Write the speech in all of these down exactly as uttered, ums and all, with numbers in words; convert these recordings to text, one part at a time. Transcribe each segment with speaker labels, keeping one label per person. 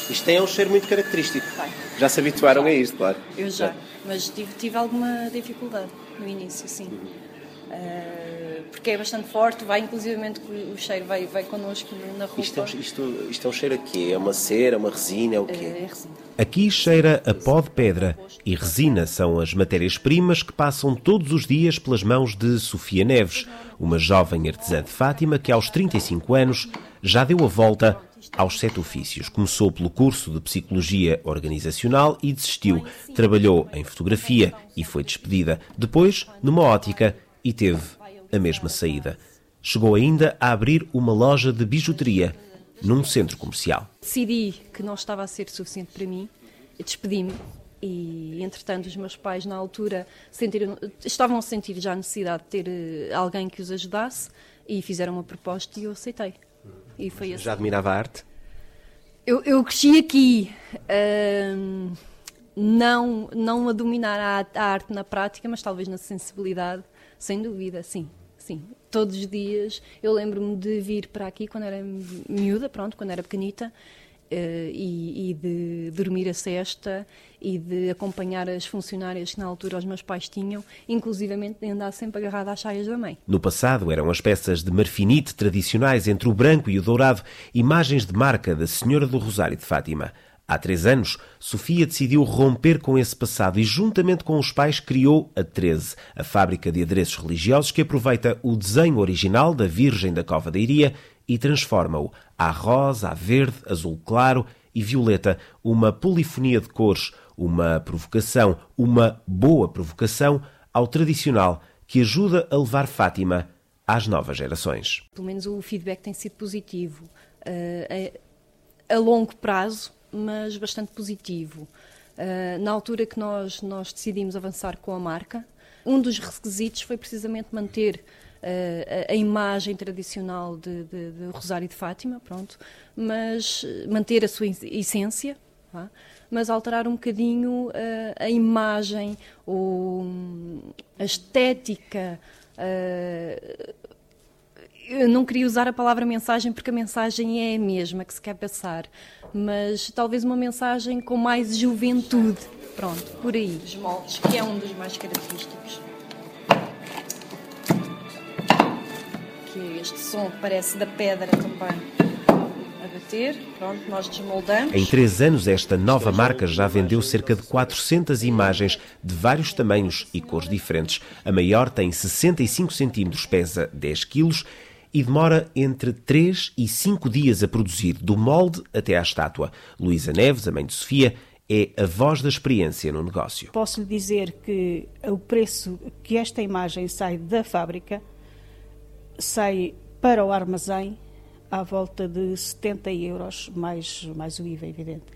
Speaker 1: Isto tem um cheiro muito característico.
Speaker 2: Vai.
Speaker 1: Já se habituaram
Speaker 2: já.
Speaker 1: a isto, claro.
Speaker 2: Eu já, mas tive, tive alguma dificuldade no início, sim. Uhum. Uh, porque é bastante forte, vai inclusivamente o cheiro vai, vai connosco na roupa.
Speaker 1: Isto é, isto, isto é um cheiro a quê? É uma cera, uma resina, é o quê?
Speaker 2: É resina.
Speaker 3: Aqui cheira a pó de pedra e resina são as matérias-primas que passam todos os dias pelas mãos de Sofia Neves, uma jovem artesã de Fátima que aos trinta e cinco anos já deu a volta aos sete ofícios. Começou pelo curso de Psicologia Organizacional e desistiu. Trabalhou em fotografia e foi despedida. Depois, numa ótica, e teve a mesma saída. Chegou ainda a abrir uma loja de bijuteria num centro comercial.
Speaker 2: Decidi que não estava a ser suficiente para mim, despedi-me e, entretanto, os meus pais, na altura, sentiram, estavam a sentir já a necessidade de ter alguém que os ajudasse e fizeram uma proposta e eu aceitei. E foi assim.
Speaker 1: Já admirava a arte?
Speaker 2: Eu, eu cresci aqui, hum, não, não a dominar a, a arte na prática, mas talvez na sensibilidade, sem dúvida, sim. Sim, todos os dias eu lembro-me de vir para aqui quando era miúda, pronto, quando era pequenita, uh, e, e de dormir a cesta e de acompanhar as funcionárias que na altura os meus pais tinham, inclusivamente de andar sempre agarrada às saias da mãe.
Speaker 3: No passado eram as peças de marfinite tradicionais entre o branco e o dourado, imagens de marca da Senhora do Rosário de Fátima. Há três anos, Sofia decidiu romper com esse passado e, juntamente com os pais, criou a treze, a fábrica de adereços religiosos que aproveita o desenho original da Virgem da Cova da Iria e transforma-o à rosa, à verde, azul claro e violeta, uma polifonia de cores, uma provocação, uma boa provocação ao tradicional que ajuda a levar Fátima às novas gerações.
Speaker 2: Pelo menos o feedback tem sido positivo. Uh, a, a longo prazo, mas bastante positivo. Uh, na altura que nós, nós decidimos avançar com a marca, um dos requisitos foi precisamente manter uh, a, a imagem tradicional de, de, de Rosário de Fátima, pronto, mas manter a sua essência, tá? Mas alterar um bocadinho uh, a imagem, o, a estética. Uh, Eu não queria usar a palavra mensagem porque a mensagem é a mesma que se quer passar, mas talvez uma mensagem com mais juventude. Pronto, por aí. Os moldes, que é um dos mais característicos. Que é este som que parece da pedra também a bater. Pronto, nós desmoldamos.
Speaker 3: Em três anos, esta nova marca já vendeu cerca de quatrocentas imagens de vários tamanhos e cores diferentes. A maior tem sessenta e cinco centímetros, pesa dez quilos e demora entre três e cinco dias a produzir, do molde até à estátua. Luísa Neves, a mãe de Sofia, é a voz da experiência no negócio.
Speaker 4: Posso lhe dizer que o preço que esta imagem sai da fábrica sai para o armazém à volta de setenta euros, mais, mais o I V A, evidente.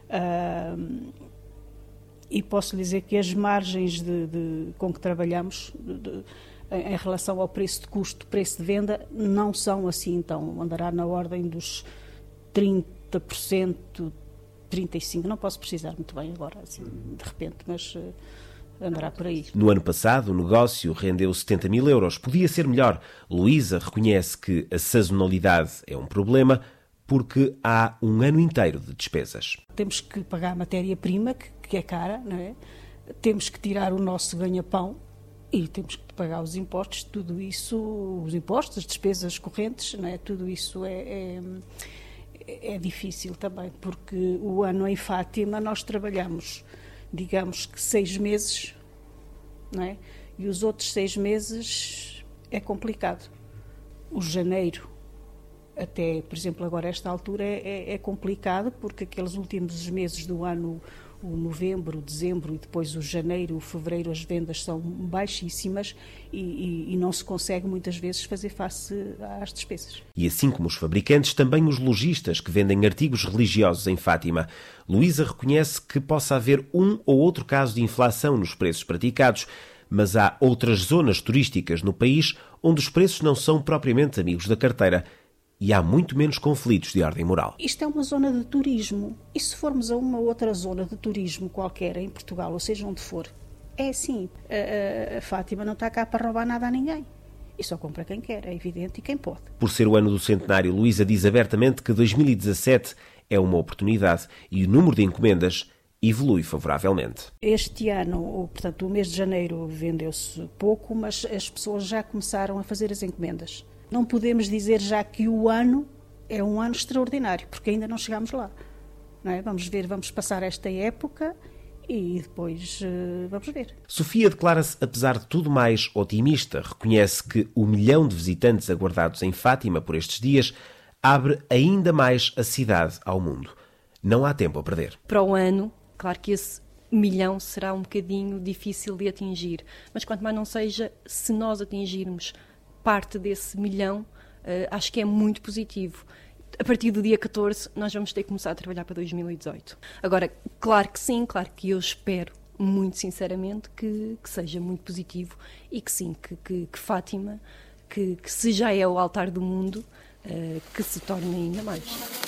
Speaker 4: Uh, e posso lhe dizer que as margens de, de, com que trabalhamos de, de, em relação ao preço de custo, preço de venda, não são assim, então andará na ordem dos trinta por cento, trinta e cinco por cento, não posso precisar muito bem agora, assim, de repente, mas uh, andará por aí.
Speaker 3: No ano passado, o negócio rendeu setenta mil euros. Podia ser melhor. Luísa reconhece que a sazonalidade é um problema porque há um ano inteiro de despesas.
Speaker 4: Temos que pagar a matéria-prima, que, que é cara, não é? Temos que tirar o nosso ganha-pão e temos que pagar os impostos, tudo isso, os impostos, as despesas correntes, não é? Tudo isso é, é, é difícil também, porque o ano em Fátima nós trabalhamos, digamos que seis meses, não é? E os outros seis meses é complicado. O janeiro, até, por exemplo, agora esta altura é, é complicado, porque aqueles últimos meses do ano, o novembro, o dezembro e depois o janeiro, o fevereiro, as vendas são baixíssimas e, e, e não se consegue muitas vezes fazer face às despesas.
Speaker 3: E assim como os fabricantes, também os lojistas que vendem artigos religiosos em Fátima. Luísa reconhece que possa haver um ou outro caso de inflação nos preços praticados, mas há outras zonas turísticas no país onde os preços não são propriamente amigos da carteira. E há muito menos conflitos de ordem moral.
Speaker 4: Isto é uma zona de turismo. E se formos a uma outra zona de turismo qualquer em Portugal, ou seja, onde for, é assim. A, a, a Fátima não está cá para roubar nada a ninguém. E só compra quem quer, é evidente, e quem pode.
Speaker 3: Por ser o ano do centenário, Luísa diz abertamente que dois mil e dezassete é uma oportunidade e o número de encomendas evolui favoravelmente.
Speaker 4: Este ano, portanto, o mês de janeiro vendeu-se pouco, mas as pessoas já começaram a fazer as encomendas. Não podemos dizer já que o ano é um ano extraordinário, porque ainda não chegámos lá. Não é? Vamos ver, vamos passar esta época e depois uh, vamos ver.
Speaker 3: Sofia declara-se, apesar de tudo, mais otimista. Reconhece que o milhão de visitantes aguardados em Fátima por estes dias abre ainda mais a cidade ao mundo. Não há tempo a perder.
Speaker 2: Para o ano, claro que esse milhão será um bocadinho difícil de atingir, mas quanto mais não seja, se nós atingirmos parte desse milhão, uh, acho que é muito positivo. A partir do dia catorze, nós vamos ter que começar a trabalhar para dois mil e dezoito. Agora, claro que sim, claro que eu espero, muito sinceramente, que, que seja muito positivo e que sim, que, que, que Fátima, que, que se já é o altar do mundo, uh, que se torne ainda mais.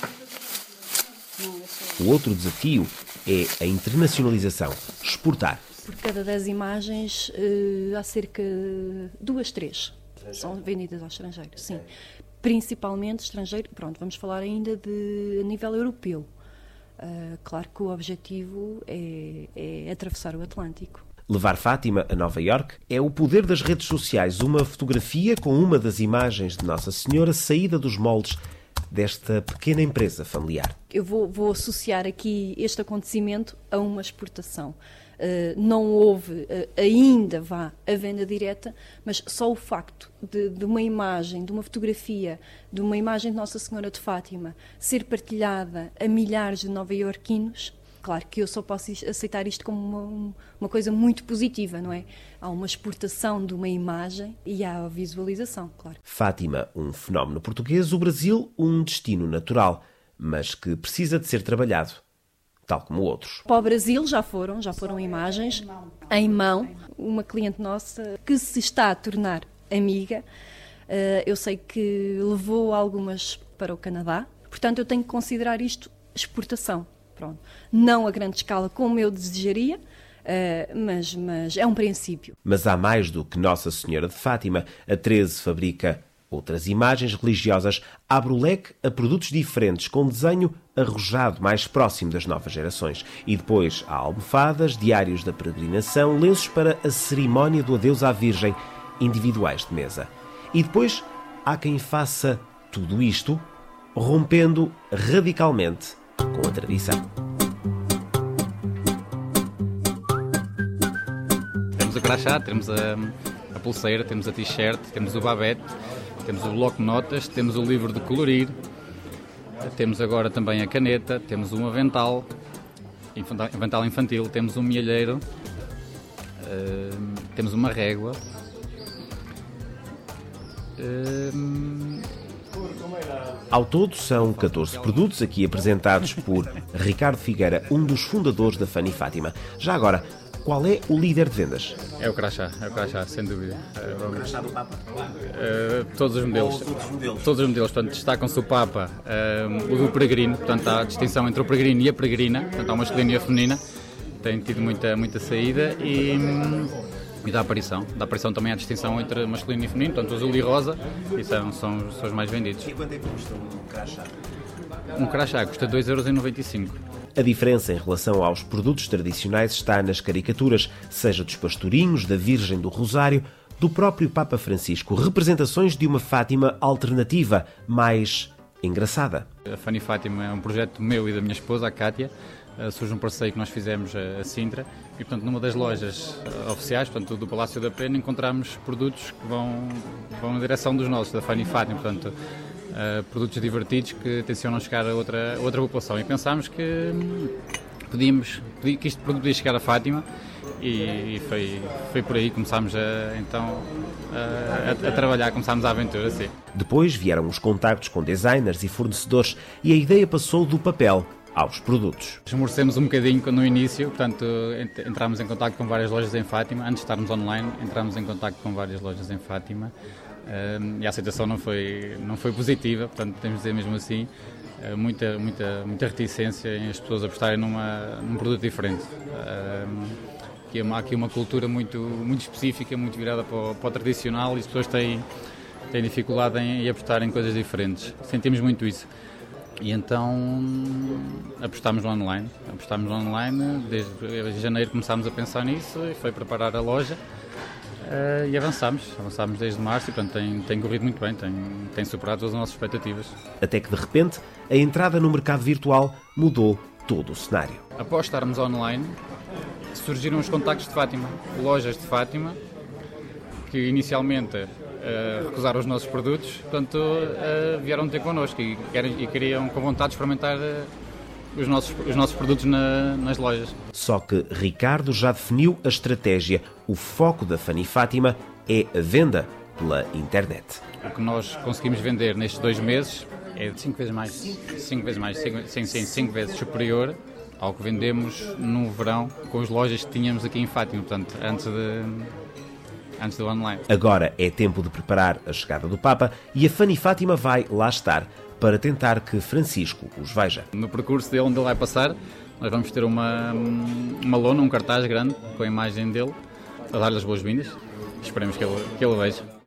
Speaker 3: O outro desafio é a internacionalização, exportar.
Speaker 2: Por cada dez imagens, uh, há cerca de duas, três são vendidas ao estrangeiro, sim. Principalmente estrangeiro, pronto, vamos falar ainda de a nível europeu. Uh, claro que o objetivo é, é atravessar o Atlântico.
Speaker 3: Levar Fátima a Nova Iorque é o poder das redes sociais. Uma fotografia com uma das imagens de Nossa Senhora saída dos moldes desta pequena empresa familiar.
Speaker 2: Eu vou, vou associar aqui este acontecimento a uma exportação. Uh, não houve uh, ainda, vá, a venda direta, mas só o facto de, de uma imagem, de uma fotografia, de uma imagem de Nossa Senhora de Fátima ser partilhada a milhares de nova-iorquinos, claro que eu só posso aceitar isto como uma, uma coisa muito positiva, não é? Há uma exportação de uma imagem e há a visualização, claro.
Speaker 3: Fátima, um fenómeno português, o Brasil, um destino natural, mas que precisa de ser trabalhado, tal como outros.
Speaker 2: Para o Brasil já foram, já foram imagens em mão. Uma cliente nossa que se está a tornar amiga, eu sei que levou algumas para o Canadá, portanto eu tenho que considerar isto exportação. Pronto. Não a grande escala como eu desejaria, mas, mas é um princípio.
Speaker 3: Mas há mais do que Nossa Senhora de Fátima. A treze fabrica outras imagens religiosas, abre o leque a produtos diferentes, com desenho arrojado, mais próximo das novas gerações. E depois há almofadas, diários da peregrinação, lenços para a cerimónia do adeus à Virgem, individuais de mesa. E depois há quem faça tudo isto rompendo radicalmente com a tradição.
Speaker 5: Temos a crachá, temos a, a pulseira, temos a t-shirt, temos o babete, temos o bloco de notas, temos o livro de colorir, temos agora também a caneta, temos um avental, avental infantil, temos um mielheiro, uh, temos uma régua. Uh,
Speaker 3: Ao todo são catorze produtos aqui apresentados por Ricardo Figueira, um dos fundadores da Fanny Fátima. Já agora, qual é o líder de vendas?
Speaker 5: É o crachá, é o crachá, sem dúvida. É o crachá do Papa? Uh, todos os modelos. Todos os modelos. Todos os modelos, portanto, destacam-se o Papa, uh, o do peregrino, portanto, há a distinção entre o peregrino e a peregrina, portanto, há o masculino e a feminina, tem tido muita, muita saída e, e da aparição. Da aparição também há a distinção entre masculino e feminino, portanto, azul e rosa, e são, são, são os mais vendidos.
Speaker 1: E quanto é que custa um crachá?
Speaker 5: Um crachá custa dois euros e noventa e cinco.
Speaker 3: A diferença em relação aos produtos tradicionais está nas caricaturas, seja dos pastorinhos, da Virgem do Rosário, do próprio Papa Francisco, representações de uma Fátima alternativa, mais engraçada.
Speaker 5: A Fanny Fátima é um projeto meu e da minha esposa, a Cátia. Surge um passeio que nós fizemos a Sintra e, portanto, numa das lojas oficiais, portanto, do Palácio da Pena, encontramos produtos que vão, vão na direção dos nossos, da Fanny Fátima, portanto, Uh, produtos divertidos que tencionam chegar a outra, a outra população, e pensámos que podíamos, que este produto podia chegar a Fátima e, e foi, foi por aí que começámos a, então, a, a, a trabalhar, começámos a aventura, sim.
Speaker 3: Depois vieram os contactos com designers e fornecedores e a ideia passou do papel aos produtos.
Speaker 5: Esmorecemos um bocadinho no início, portanto entramos em contacto com várias lojas em Fátima, antes de estarmos online, entramos em contacto com várias lojas em Fátima. Uh, e a aceitação não foi, não foi positiva, portanto temos de dizer mesmo assim, uh, muita, muita, muita reticência em as pessoas apostarem numa, num produto diferente. Uh, que há aqui uma cultura muito, muito específica, muito virada para o, para o tradicional, e as pessoas têm, têm dificuldade em, em apostar em coisas diferentes. Sentimos muito isso. E então apostámos no online, apostámos no online, desde janeiro começámos a pensar nisso e foi preparar a loja uh, e avançámos, avançámos desde março e portanto tem, tem corrido muito bem, tem, tem superado todas as nossas expectativas.
Speaker 3: Até que de repente a entrada no mercado virtual mudou todo o cenário.
Speaker 5: Após estarmos online, surgiram os contactos de Fátima, lojas de Fátima, que inicialmente uh, recusaram os nossos produtos, portanto uh, vieram ter connosco e, e queriam com vontade de experimentar uh, os, nossos, os nossos produtos na, nas lojas.
Speaker 3: Só que Ricardo já definiu a estratégia. O foco da Fanny Fátima é a venda pela internet.
Speaker 5: O que nós conseguimos vender nestes dois meses é de cinco vezes mais, cinco vezes mais, cinco, sim, sim, cinco vezes superior ao que vendemos no verão com as lojas que tínhamos aqui em Fátima, portanto, antes de... antes do online.
Speaker 3: Agora é tempo de preparar a chegada do Papa e a Fanny Fátima vai lá estar para tentar que Francisco os veja.
Speaker 5: No percurso dele, onde ele vai passar, nós vamos ter uma, uma lona, um cartaz grande com a imagem dele, a dar-lhe as boas-vindas. Esperemos que ele, que ele veja.